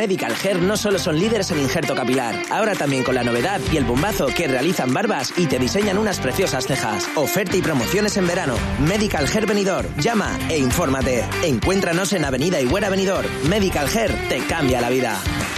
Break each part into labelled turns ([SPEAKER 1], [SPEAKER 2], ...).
[SPEAKER 1] Medical Hair no solo son líderes en injerto capilar, ahora también con la novedad y el bombazo que realizan barbas y te diseñan unas preciosas cejas. Oferta y promociones en verano. Medical Hair Benidorm. Llama e infórmate. Encuéntranos en Avenida Higuera Benidorm. Medical Hair te cambia la vida.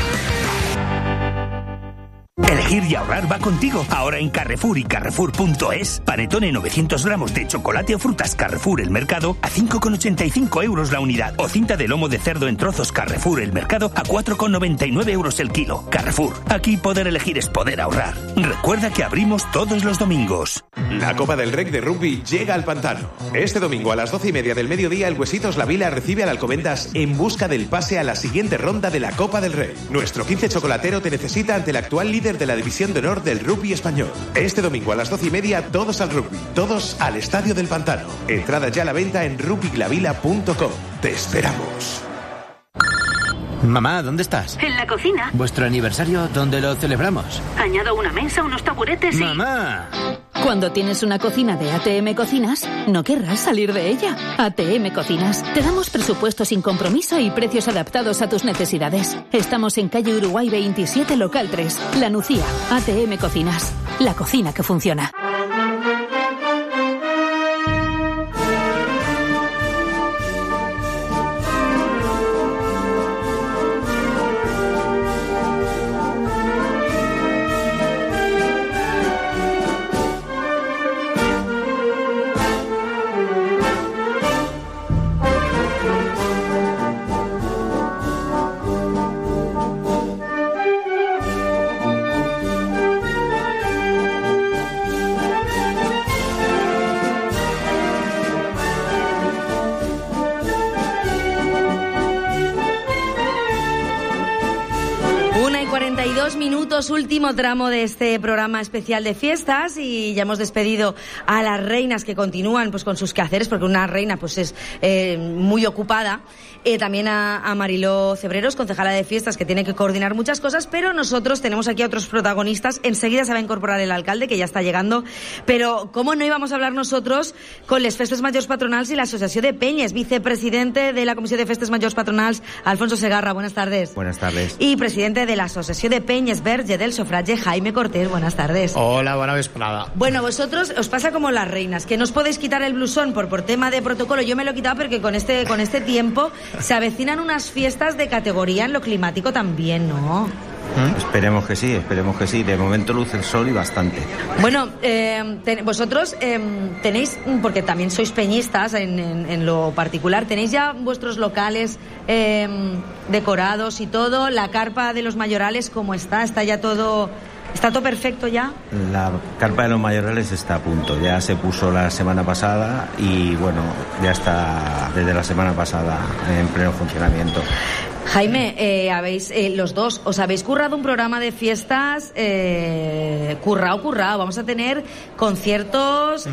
[SPEAKER 2] Elegir y ahorrar va contigo. Ahora en Carrefour y Carrefour.es. Panetone 900 gramos de chocolate o frutas Carrefour El Mercado a 5,85 euros la unidad. O cinta de lomo de cerdo en trozos Carrefour El Mercado a 4,99 euros el kilo. Carrefour. Aquí poder elegir es poder ahorrar. Recuerda que abrimos todos los domingos.
[SPEAKER 3] La Copa del Rey de Rugby llega al Pantano. Este domingo a las 12:30 del mediodía el Huesitos La Vila recibe al Alcobendas en busca del pase a la siguiente ronda de la Copa del Rey. Nuestro 15 chocolatero te necesita ante el actual líder de la División de Honor del Rugby español. Este domingo a las 12:30 todos al rugby, todos al Estadio del Pantano. Entrada ya a la venta en rugbyglavila.com. Te esperamos.
[SPEAKER 4] Mamá, ¿dónde estás?
[SPEAKER 5] En la cocina.
[SPEAKER 4] ¿Vuestro aniversario dónde lo celebramos?
[SPEAKER 5] Añado una mesa, unos taburetes y...
[SPEAKER 4] ¡Mamá!
[SPEAKER 6] Cuando tienes una cocina de ATM Cocinas, no querrás salir de ella. ATM Cocinas. Te damos presupuesto sin compromiso y precios adaptados a tus necesidades. Estamos en calle Uruguay 27, local 3. La Nucía. ATM Cocinas. La cocina que funciona.
[SPEAKER 7] Último tramo de este programa especial de fiestas y ya hemos despedido a las reinas que continúan pues con sus quehaceres, porque una reina pues es muy ocupada, también a Mariló Cebreros, concejala de fiestas, que tiene que coordinar muchas cosas, pero nosotros tenemos aquí a otros protagonistas. Enseguida se va a incorporar el alcalde, que ya está llegando, pero cómo no íbamos a hablar nosotros con les Festes Majors Patronals y la Asociación de Peñas. Vicepresidente de la Comisión de Festes Majors Patronals, Alfonso Segarra, buenas tardes.
[SPEAKER 8] Buenas tardes.
[SPEAKER 7] Y presidente de la Asociación de Peñas Verge del Sofrage, Jaime Cortés, buenas tardes.
[SPEAKER 9] Hola, buena vesprada.
[SPEAKER 7] Bueno, vosotros os pasa como las reinas, que no os podéis quitar el blusón por tema de protocolo. Yo me lo he quitado porque con este tiempo se avecinan unas fiestas de categoría en lo climático también, ¿no?
[SPEAKER 8] Esperemos que sí. De momento luce el sol y bastante.
[SPEAKER 7] Bueno, vosotros tenéis, porque también sois peñistas en lo particular, tenéis ya vuestros locales decorados y todo. La carpa de los mayorales, ¿cómo está? ¿Está todo perfecto ya?
[SPEAKER 8] La carpa de los mayorales está a punto. Ya se puso la semana pasada y bueno, ya está desde la semana pasada en pleno funcionamiento.
[SPEAKER 7] Jaime, los dos os habéis currado un programa de fiestas currado. Vamos a tener conciertos,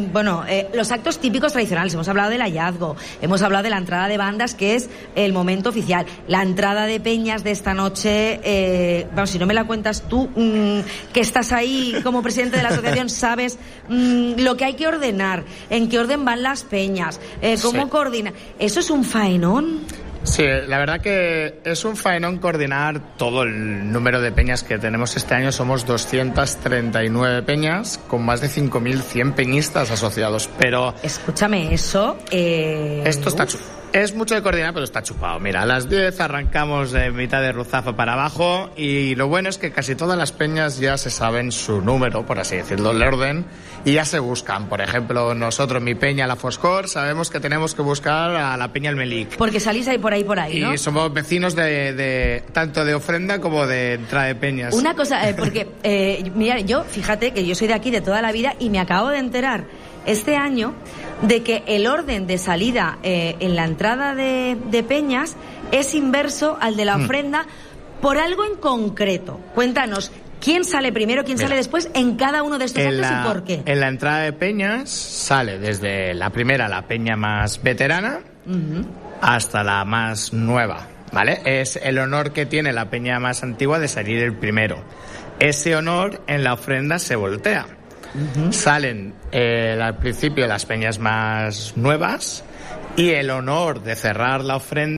[SPEAKER 7] los actos típicos tradicionales. Hemos hablado del hallazgo, hemos hablado de la entrada de bandas, que es el momento oficial. La entrada de peñas de esta noche, si no me la cuentas tú, que estás ahí como presidente de la asociación, sabes lo que hay que ordenar, en qué orden van las peñas, cómo coordina. ¿Eso es un faenón?
[SPEAKER 9] Sí, la verdad que es un faenón coordinar todo el número de peñas que tenemos este año. Somos 239 peñas con más de 5.100 peñistas asociados, pero...
[SPEAKER 7] Escúchame, eso...
[SPEAKER 9] Esto está es mucho de coordinar, pero está chupado. Mira, a las 10 arrancamos de mitad de Ruzafa para abajo y lo bueno es que casi todas las peñas ya se saben su número, por así decirlo, el orden, y ya se buscan. Por ejemplo, nosotros, mi peña, la Foscor, sabemos que tenemos que buscar a la peña El Melic.
[SPEAKER 7] Porque salís ahí por ahí, ¿no?
[SPEAKER 9] Y somos vecinos de tanto de ofrenda como de entrada de peñas.
[SPEAKER 7] Una cosa, porque, mira, fíjate que yo soy de aquí de toda la vida y me acabo de enterar este año de que el orden de salida en la entrada de peñas es inverso al de la ofrenda por algo en concreto. Cuéntanos, ¿quién sale primero, quién sale después en cada uno de estos actos y por qué?
[SPEAKER 9] En la entrada de peñas sale desde la primera, la peña más veterana, hasta la más nueva, ¿vale? Es el honor que tiene la peña más antigua de salir el primero. Ese honor en la ofrenda se voltea. Salen al principio las peñas más nuevas y el honor de cerrar la ofrenda